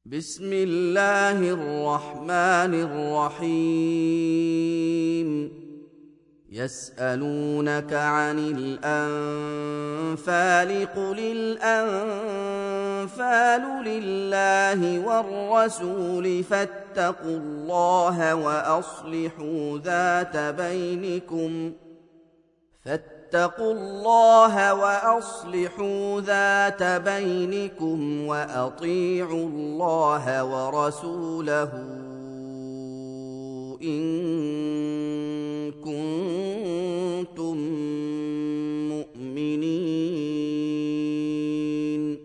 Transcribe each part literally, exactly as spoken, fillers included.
بسم الله الرحمن الرحيم يسألونك عن الأنفال قل الأنفال لله والرسول فاتقوا الله وأصلحوا ذات بينكم فاتقوا الله وأصلحوا ذات بينكم وأطيعوا الله ورسوله إن كنتم مؤمنين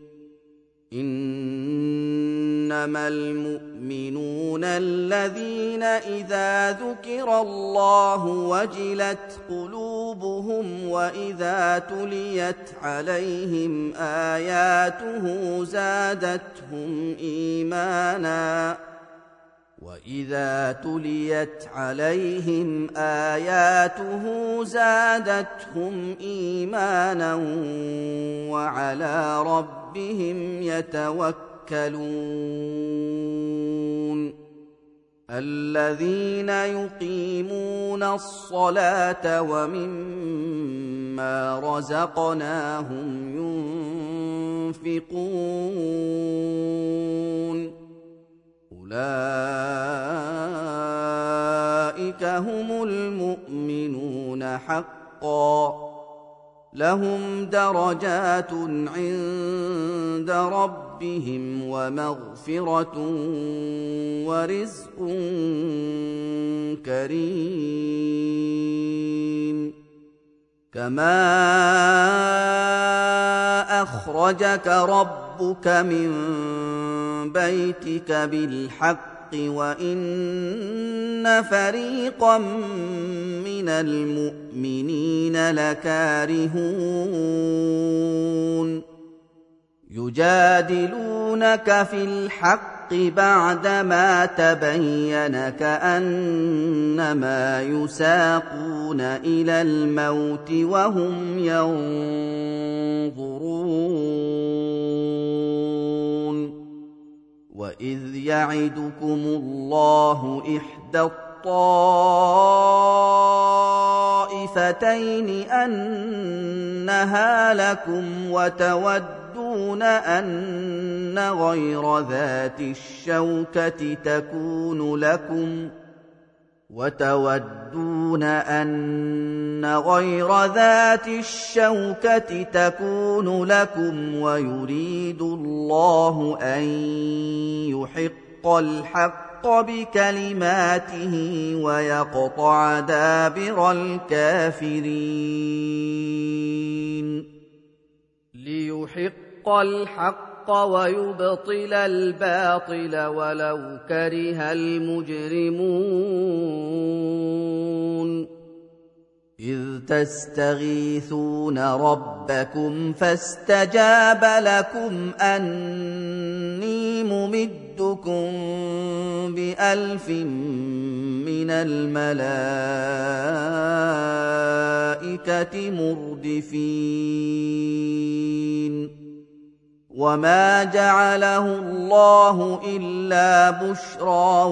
إنما المؤمنون الذين إذا ذكر الله وجلت قلوبهم وإذا تليت عليهم آياته زادتهم إيمانا وإذا تليت عليهم آياته زادتهم إيمانا وعلى ربهم يتوكلون الذين يقيمون الصلاة ومما رزقناهم ينفقون أولئك هم المؤمنون حقا لهم درجات عند ربهم ومغفرة ورزق كريم كما أخرجك ربك من بيتك بالحق وإن فريقا من المؤمنين لكارهون يجادلونك في الحق بعدما تبين كأنما يساقون إلى الموت وهم ينظرون وإذ يعدكم الله إحدى الطائفتين أنها لكم وتودون أن غير ذات الشوكة تكون لكم وتودون أن غير ذات الشوكة تكون لكم ويريد الله أن يحق الحق بكلماته ويقطع دابر الكافرين ليحق الحق ويبطل الباطل ولو كره المجرمون إذ تستغيثون ربكم فاستجاب لكم أني ممدكم بألف من الملائكة مردفين وما جعله الله إلا بشرى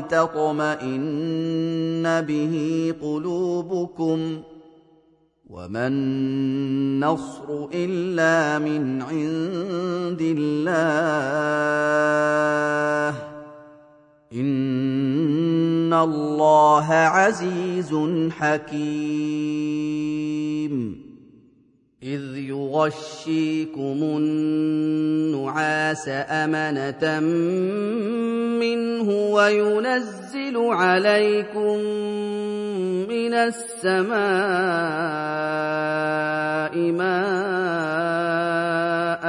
ولتطمئن به قلوبكم وما النصر إلا من عند الله إن الله عزيز حكيم إذ يغشيكم النعاس أمنة منه وينزل عليكم من السماء ماء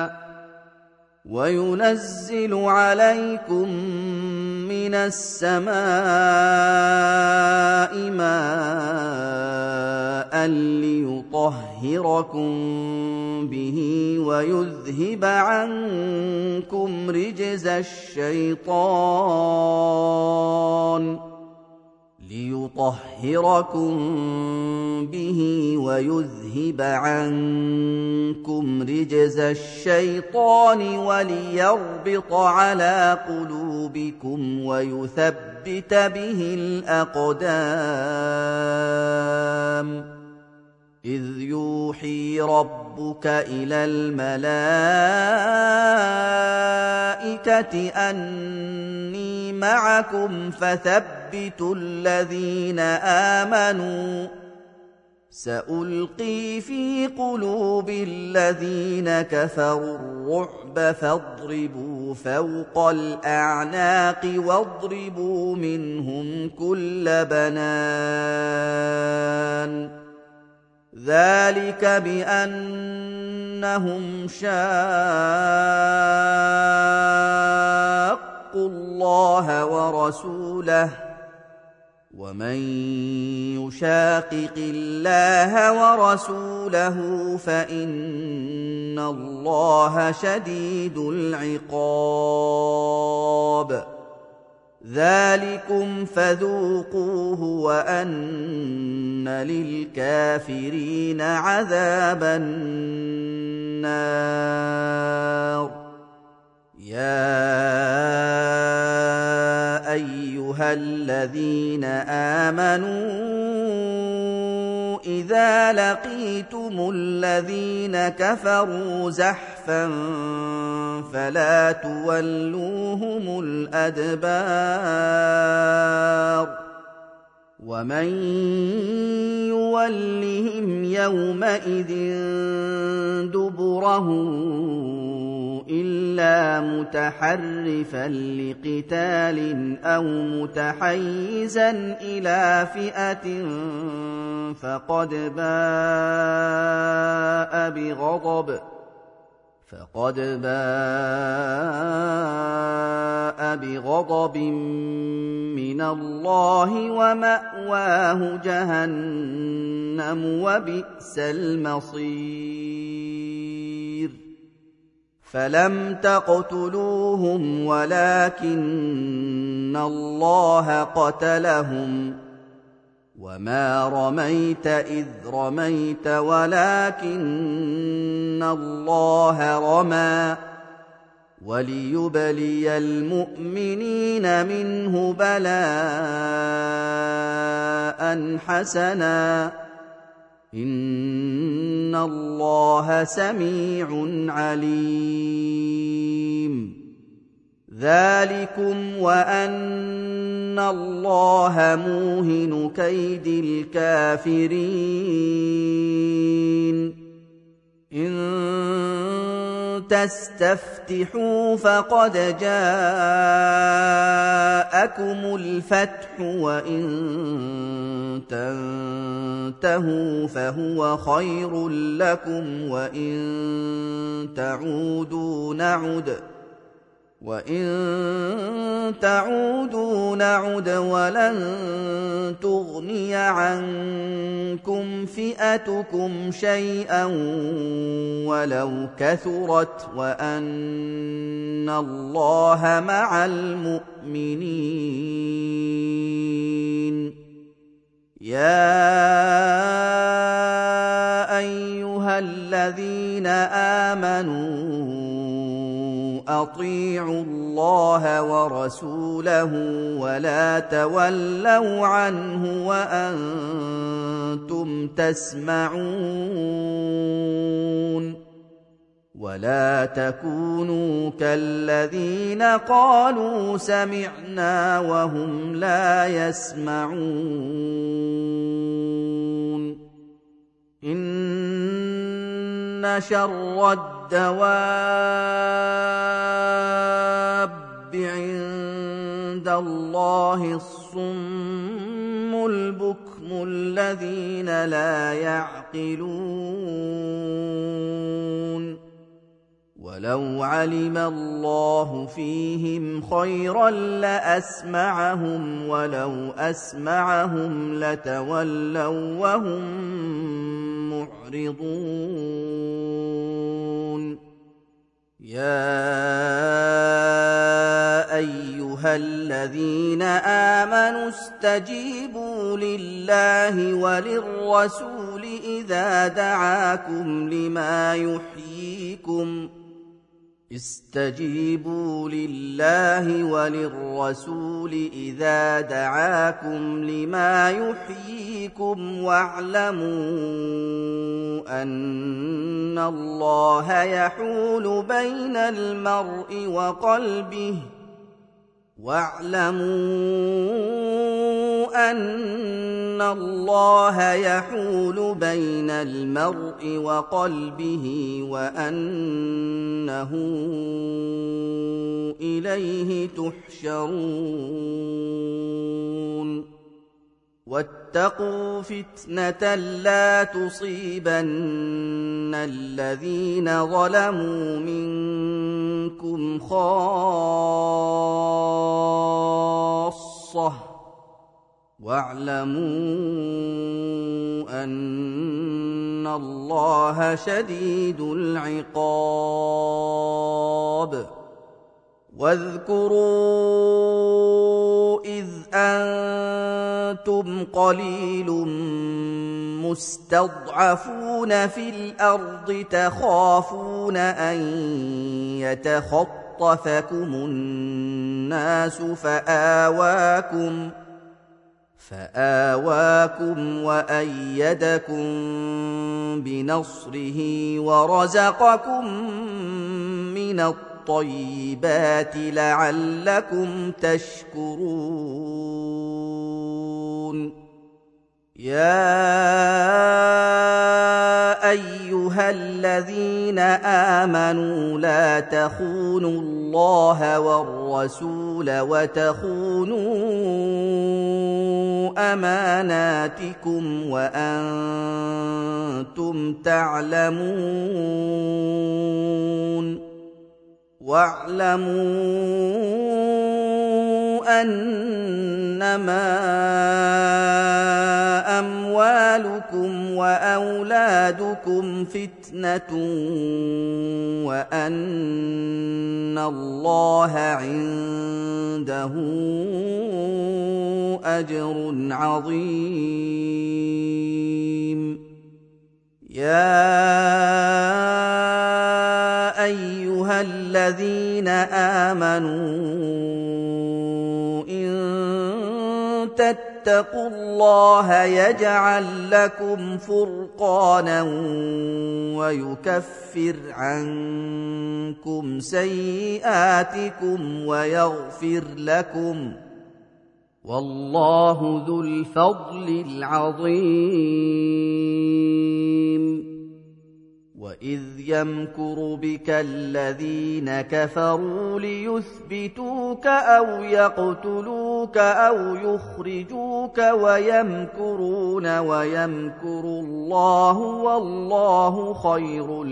وينزل عليكم من السماء ماء ليطهركم به ويذهب عنكم رجز الشيطان ليطهركم به ويذهب عنكم رجز الشيطان وليربط على قلوبكم ويثبت به الأقدام إذ يوحي ربك إلى الملائكة أني معكم فثبتوا الذين آمنوا سألقي في قلوب الذين كفروا الرعب فاضربوا فوق الأعناق واضربوا منهم كل بنان ذلك بأنهم شاقوا الله ورسوله ومن يشاقق الله ورسوله فإن الله شديد العقاب ذلكم فذوقوه وأن للكافرين عذاب النار يا أيها الذين آمنوا إذا لقيتم الذين كفروا زحفا فلا تولوهم الأدبار ومن يولهم يومئذ دبره إلا متحرفا لقتال أو متحيزا إلى فئة فقد باء بغضب فقد باء بغضب من الله ومأواه جهنم وبئس المصير فلم تقتلوهم ولكن الله قتلهم وما رميت إذ رميت ولكن الله رمى وليبلي المؤمنين منه بلاء حسنا إن الله سميع عليم ذلكم وأن الله موهن كيد الكافرين إن تستفتحوا فقد جاءكم الفتح وإن تنتهوا فهو خير لكم وإن تعودوا نعد وَإِن تَعُودُوا نَعُدْ وَلَن تُغْنِيَ عَنكُمْ فِئَتُكُمْ شَيْئًا وَلَوْ كَثُرَتْ وَأَنَّ اللَّهَ مَعَ الْمُؤْمِنِينَ يَا أَيُّهَا الَّذِينَ آمَنُوا أطيعوا الله ورسوله ولا تولوا عنه وأنتم تسمعون ولا تكونوا كالذين قالوا سمعنا وهم لا يسمعون إن شر الدواب عند الله الصم البكم الذين لا يعقلون ولو علم الله فيهم خيرا لأسمعهم ولو أسمعهم لتولوا وهم معرضون يا أيها أيها الذين آمنوا استجيبوا لله وللرسول إذا دعاكم لما يحييكم استجيبوا لله وللرسول إذا دعاكم لما يحييكم واعلموا أن الله يحول بين المرء وقلبه واعلموا أن الله يحول بين المرء وقلبه وأنه إليه تحشرون واتقوا فتنة لا تصيبن الذين ظلموا منكم خاصة واعلموا أن الله شديد العقاب واذكروا إذ أنتم قليل مستضعفون في الأرض تخافون أن يتخطفكم الناس فآواكم فآواكم وأيدكم بنصره ورزقكم من الطيبات لعلكم تشكرون يا أيها الذين آمنوا لا تخونوا الله والرسول وتخونوا أماناتكم وأنتم تعلمون واعلموا أنما أموالكم وأولادكم فتنة وأن الله عنده أجر عظيم يا أيها الذين آمنوا إن تتقوا الله يجعل لكم فرقانا ويكفر عنكم سيئاتكم ويغفر لكم والله ذو الفضل العظيم وإذ يمكر بك الذين كفروا ليثبتوك أو يقتلوك أو يخرجوك ويمكرون ويمكر الله والله خير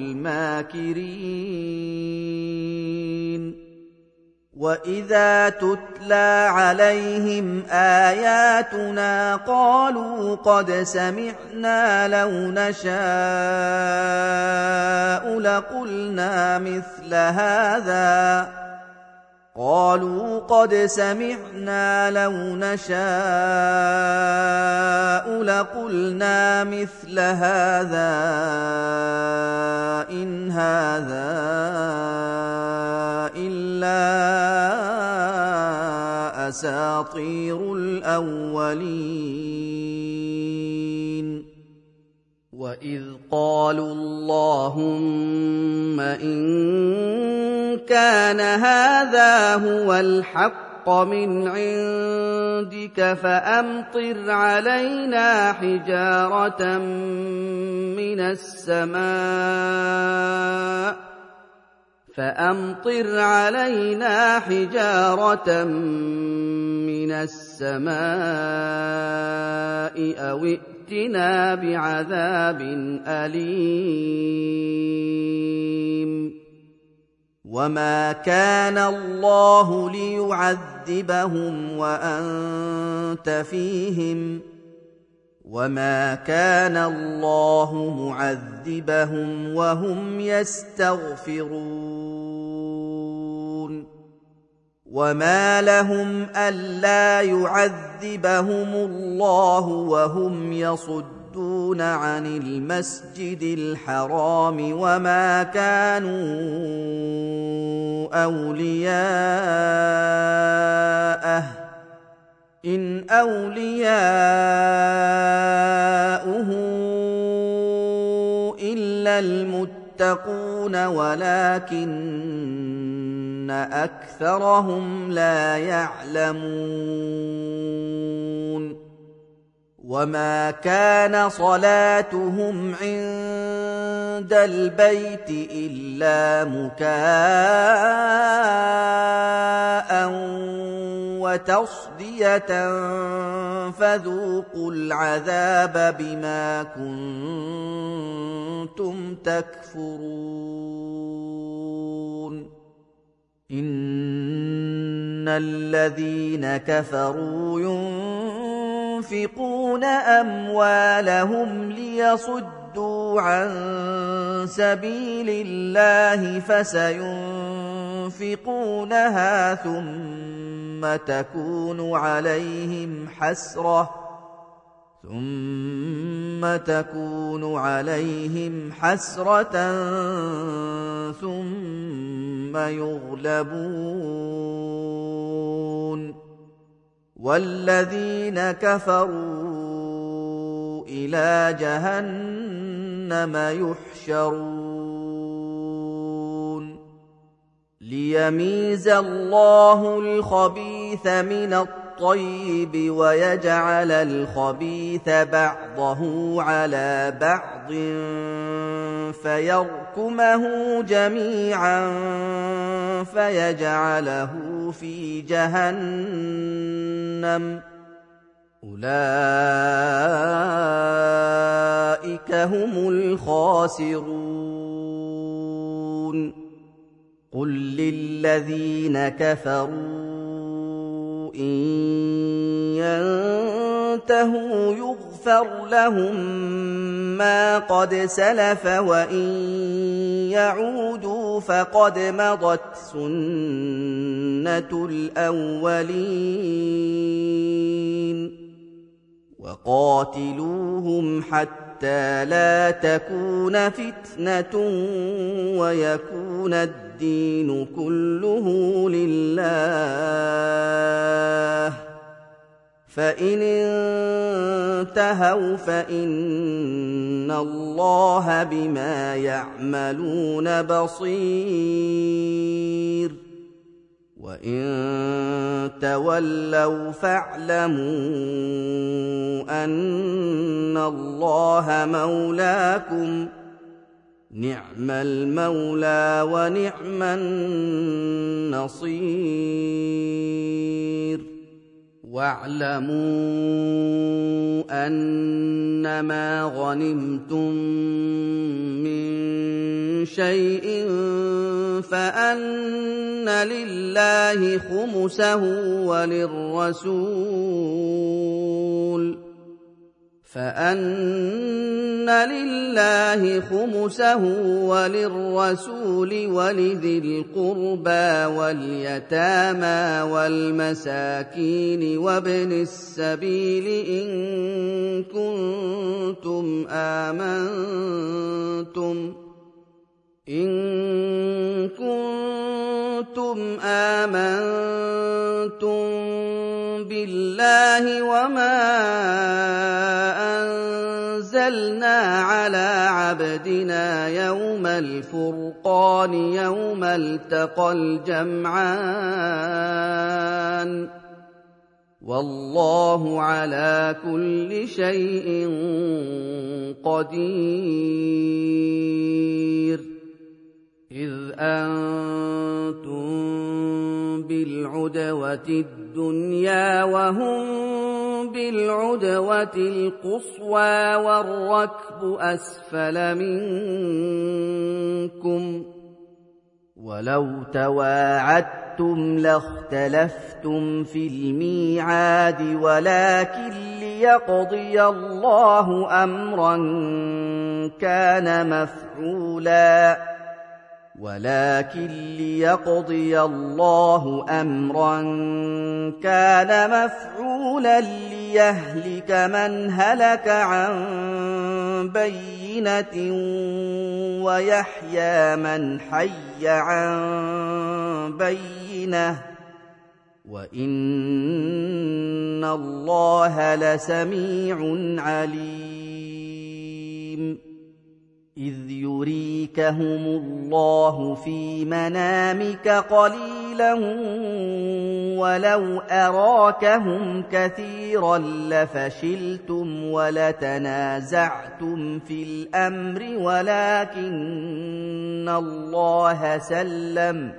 الماكرين وإذا تتلى عليهم آياتنا قالوا قد سمعنا لو نشاء لقلنا مثل هذا قالوا قد سمعنا لو نشاء لقلنا مثل هذا إن هذا إلا أساطير الأولين وإذ قالوا اللهم إن كان هذا هو الحق من عندك فأمطر علينا حجارة من السماء فأمطر علينا حجارة من السماء أو ائتنا بعذاب أليم وما كان الله ليعذبهم وأنت فيهم وما كان الله معذبهم وهم يستغفرون وما لهم ألا يعذبهم الله وهم يصدون عن المسجد الحرام وما كانوا أولياءه إن أولياؤه إلا المتقون ولكن أكثرهم لا يعلمون وما كان صلاتهم عند البيت إلا مكاء وتصدية فذوقوا العذاب بما كنتم تكفرون إن الذين كفروا ينفقون أموالهم ليصدوا عن سبيل الله فسينفقونها ثم تكون عليهم حسرة ثم تكون عليهم حسرة ثم يغلبون والذين كفروا إلى جهنم يحشرون ليميز الله الخبيث من الطيب ويجعل الخبيث بعضه على بعض فيركمه جميعا فيجعله في جهنم أولئك هم الخاسرون قل للذين كفروا إن ينتهوا يغفر لهم ما قد سلف وإن يعودوا فقد مضت سنة الأولين وقاتلوهم حتى لا تكون فتنة ويكون الدين كله لله فإن انتهوا فإن الله بما يعملون بصير وإن تولوا فاعلموا أن الله مولاكم نعم المولى ونعم النصير واعلموا أنما غنمتم من شيء فأن لله خمسه وللرسول فأن لله خمسه وللرسول ولذي القربى واليتامى والمساكين وابن السبيل إن كنتم آمنتم إن كنتم آمنتم بالله وما أنزلنا على عبدنا يوم الفرقان يوم التقى الجمعان والله على كل شيء قدير إذ أنتم بالعدوة الدنيا وهم بالعدوة القصوى والركب أسفل منكم ولو تواعدتم لاختلفتم في الميعاد ولكن ليقضي الله أمرا كان مفعولا ولكن ليقضي الله أمرا كان مفعولا ليهلك من هلك عن بينة ويحيى من حي عن بينة وإن الله لسميع عليم إذ يريكهم الله في منامك قليلا ولو أراكهم كثيرا لفشلتم ولتنازعتم في الأمر ولكن الله سلم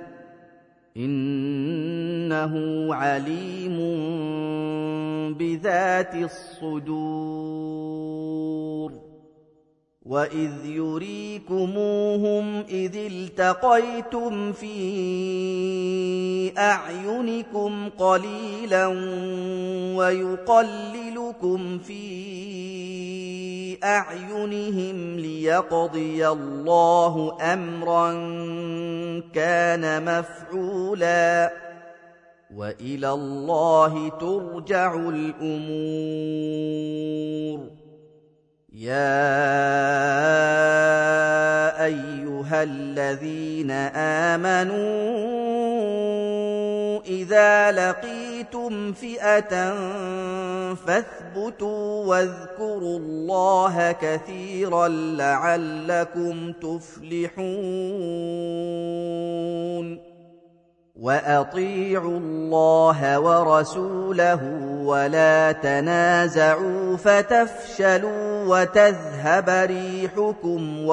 إنه عليم بذات الصدور وإذ يريكموهم إذ التقيتم في أعينكم قليلا ويقللكم في أعينهم ليقضي الله أمرا كان مفعولا وإلى الله ترجع الأمور يا أيها الذين آمنوا إذا لقيتم فئة فاثبتوا واذكروا الله كثيرا لعلكم تفلحون وأطيعوا الله ورسوله ولا تنازعوا فتفشلوا وتذهب ريحكم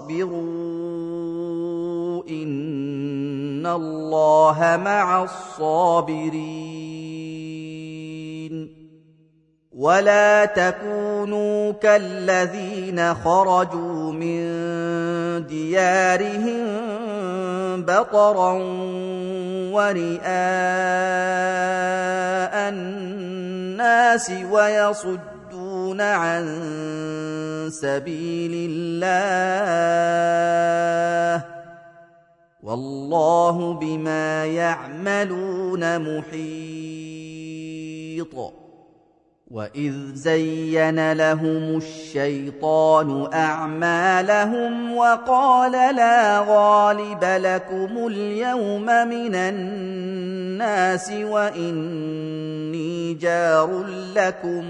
واصبروا إن الله مع الصابرين ولا تكونوا كالذين خرجوا من ديارهم بطرا ورئاء الناس ويصدون عن سبيل الله والله بما يعملون محيط وإذ زين لهم الشيطان أعمالهم وقال لا غالب لكم اليوم من الناس وإني جار لكم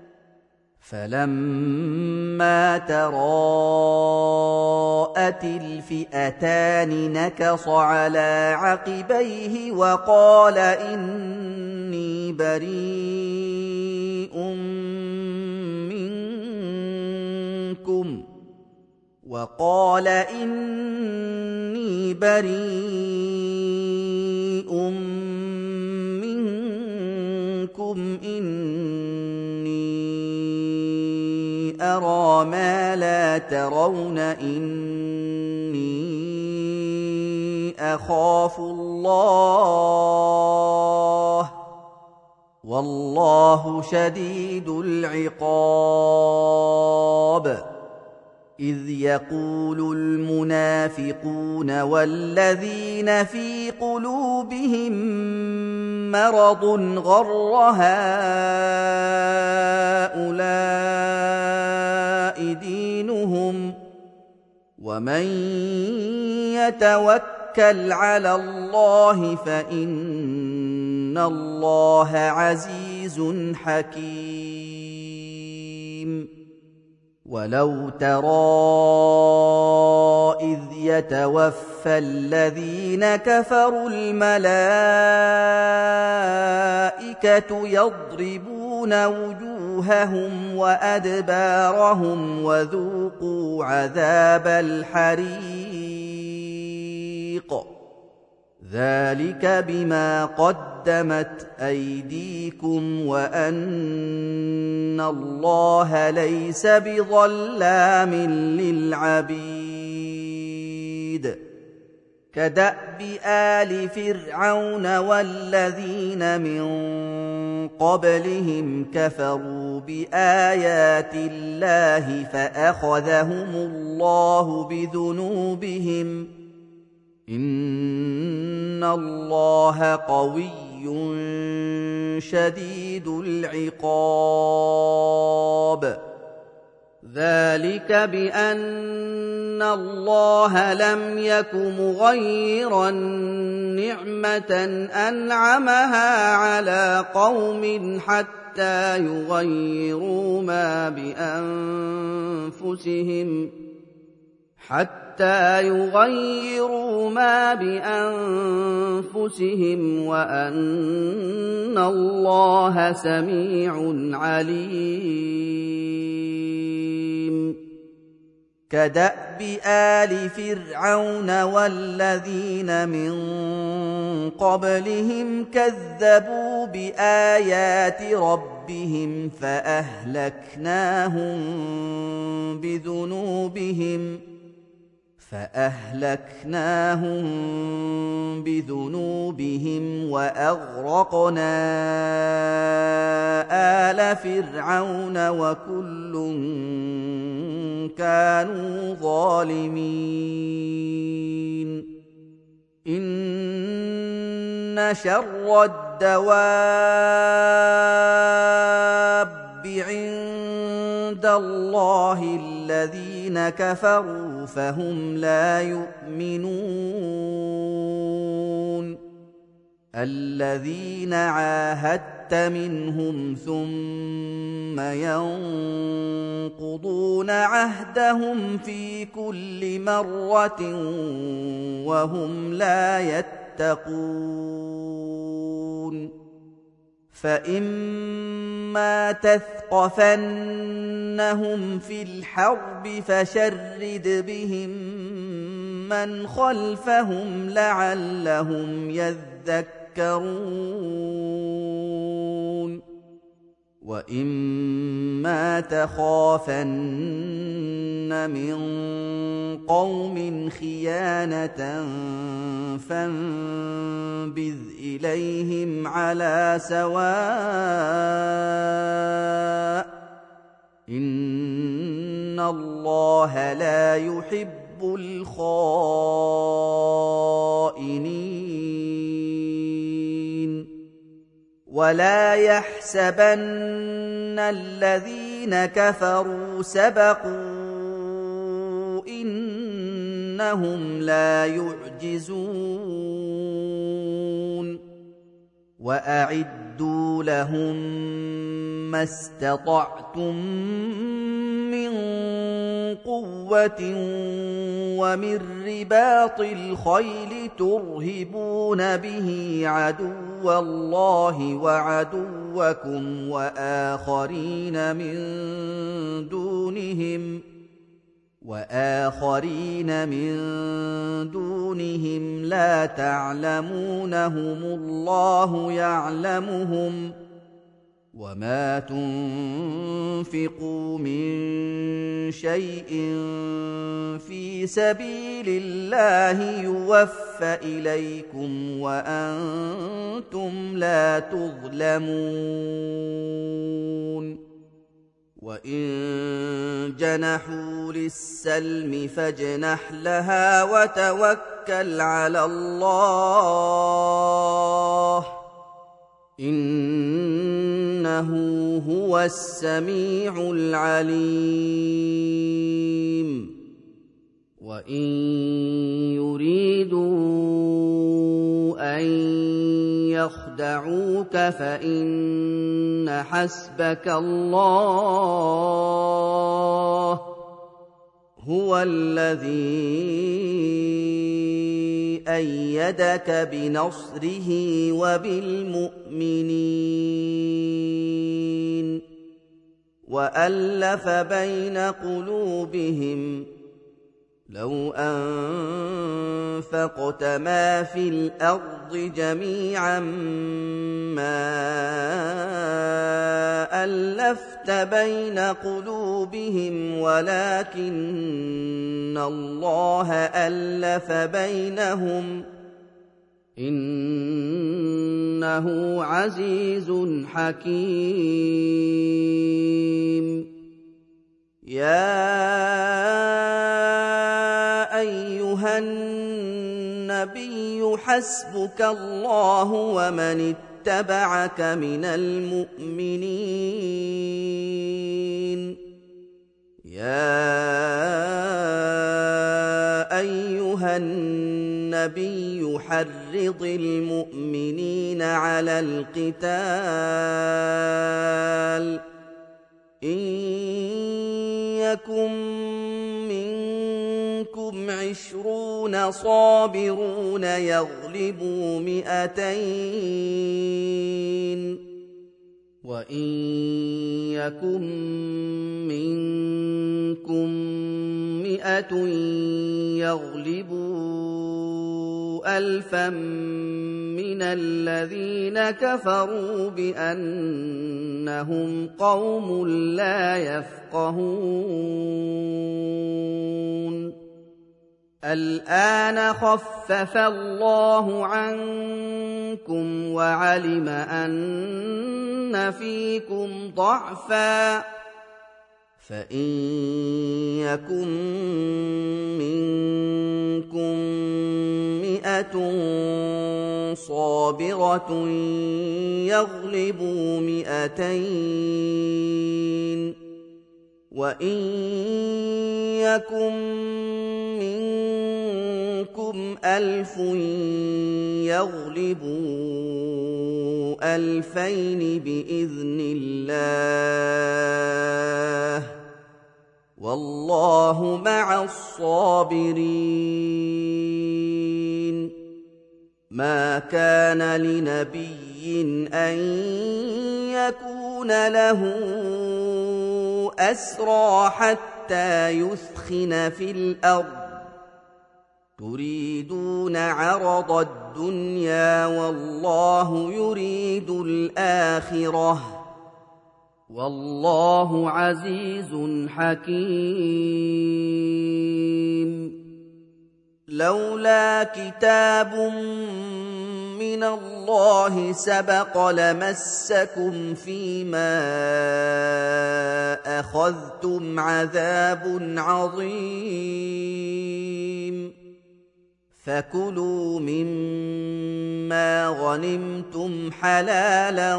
فلما تراءت الفئتان نكص على عقبيه وقال إني بريء منكم وقال إني بريء منكم إني أرى ما لا ترون إني أخاف الله والله شديد العقاب إذ يقول المنافقون والذين في قلوبهم مرض غر هؤلاء دينهم ومن يتوكل على الله فإن الله عزيز حكيم ولو ترى إذ يتوفى الذين كفروا الملائكة يضربون وجوههم وأدبارهم وذوقوا عذاب الحريق ذلك بما قدمت أيديكم وأن الله ليس بظلام للعبيد كدأب آل فرعون والذين من قبلهم كفروا بآيات الله فأخذهم الله بذنوبهم إن الله قوي شديد العقاب ذلك بأن الله لم يك مغيرا نعمة أنعمها على قوم حتى يغيروا ما بأنفسهم حتى يغيروا ما بأنفسهم وأن الله سميع عليم كدأب آل فرعون والذين من قبلهم كذبوا بآيات ربهم فأهلكناهم بذنوبهم فأهلكناهم بذنوبهم وأغرقنا آل فرعون وكل كانوا ظالمين إن شر الدواب عند الله الذين كفروا فهم لا يؤمنون الذين عاهدت منهم ثم ينقضون عهدهم في كل مرة وهم لا يتقون فإما تثقفنهم في الحرب فشرد بهم من خلفهم لعلهم يذكرون وإما تخافن من قوم خيانة فانبذ إليهم على سواء إن الله لا يحب الخائنين ولا يحسبن الذين كفروا سبقوا إنهم لا يعجزون وأعدوا لهم ما استطعتم من قوة ومن رباط الخيل ترهبون به عدو الله وعدوكم وآخرين من دونهم وآخرين من دونهم لا تعلمونهم الله يعلمهم وما تنفقوا من شيء في سبيل الله يوفى إليكم وأنتم لا تظلمون وإن جنحوا للسلم فاجنح لها وتوكل على الله إنه هو السميع العليم وإن يريدوا أن يخدعوك فإن حسبك الله هو الذي أيدك بنصره وبالمؤمنين وألف بين قلوبهم لو أنفقت ما في الأرض جميعا ما ألفت بين قلوبهم ولكن الله ألف بينهم إنه عزيز حكيم يا أيها الناس النبي حسبك الله ومن اتبعك من المؤمنين يا أيها النبي حرض المؤمنين على القتال إن يكن منكم عشرون صابرون يغلبوا مئتين وإن يكن منكم مئة يغلبوا ألفا من الذين كفروا بأنهم قوم لا يفقهون الآن خفف الله عنكم وعلم أن فيكم ضعفا فإن يكن منكم مئة صابرة يغلبوا مئتين وإن يكن منكم ألف يغلبوا ألفين بإذن الله والله مع الصابرين ما كان لنبي أن يكون له أسرى حتى يثخن في الأرض تريدون عرض الدنيا والله يريد الآخرة والله عزيز حكيم لولا كتاب من الله سبق لمسكم فيما أخذتم عذاب عظيم فكلوا مما غنمتم حلالا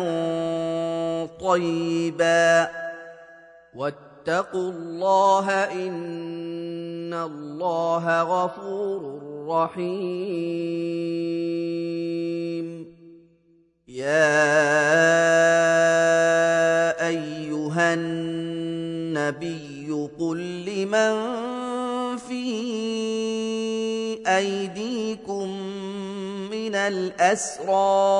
طيبا واتقوا الله إن الله غفور رحيم يا أيها النبي قل لمن في أيديكم من الأسرى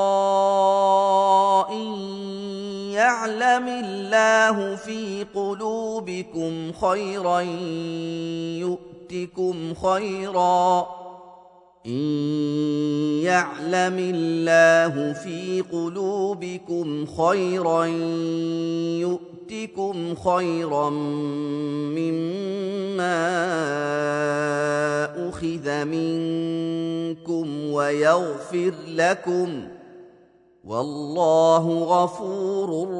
إن يعلم الله في قلوبكم خيرا يؤتكم خيرا إن يعلم الله في قلوبكم خيرا يؤتكم خيرا مما أخذ منكم ويغفر لكم والله غفور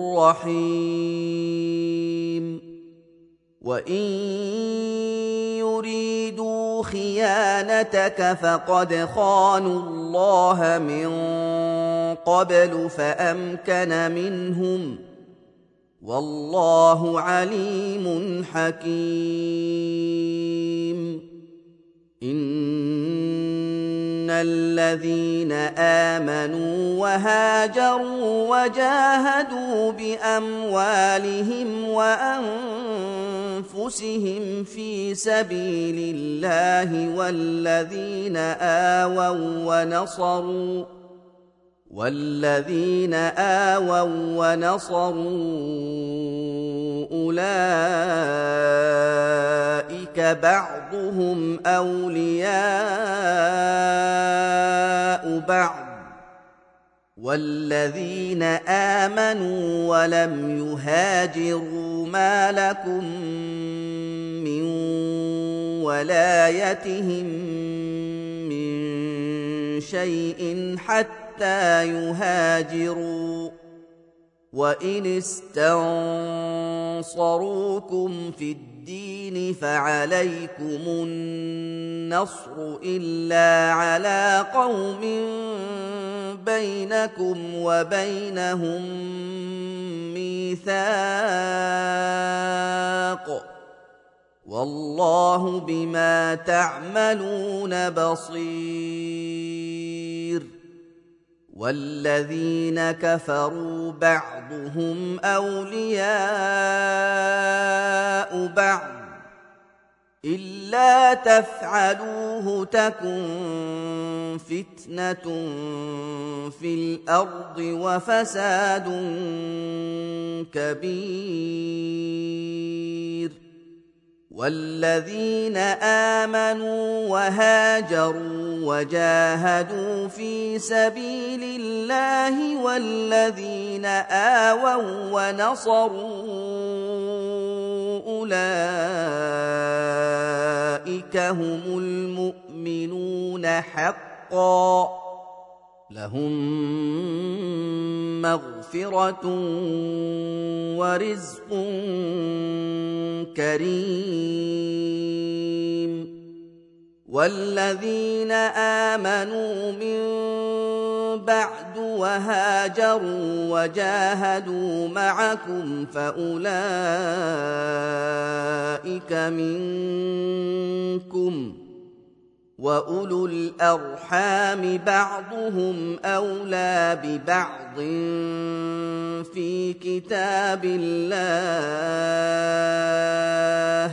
رحيم وإن يريدوا خيانتك فقد خانوا الله من قبل فأمكن منهم والله عليم حكيم إن الذين آمنوا وهاجروا وجاهدوا بأموالهم وأنفسهم في سبيل الله والذين آووا ونصروا والذين آووا ونصروا أولئك بعضهم أولياء بعض والذين آمنوا ولم يهاجروا ما لكم من ولايتهم من شيء حتى يهاجروا وإن استنصروكم في الدين الدين فعليكم النصر إلا على قوم بينكم وبينهم ميثاق والله بما تعملون بصير والذين كفروا بعضهم أولياء بعض إلا تفعلوه تكن فتنة في الأرض وفساد كبير والذين آمنوا وهاجروا وجاهدوا في سبيل الله والذين آووا ونصروا أولئك هم المؤمنون حقا لهم مغفرة ورزق كريم والذين آمنوا من بعد وهاجروا وجاهدوا معكم فأولئك منكم وأولو الأرحام بعضهم أولى ببعض في كتاب الله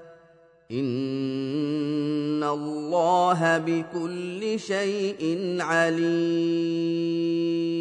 إن الله بكل شيء عليم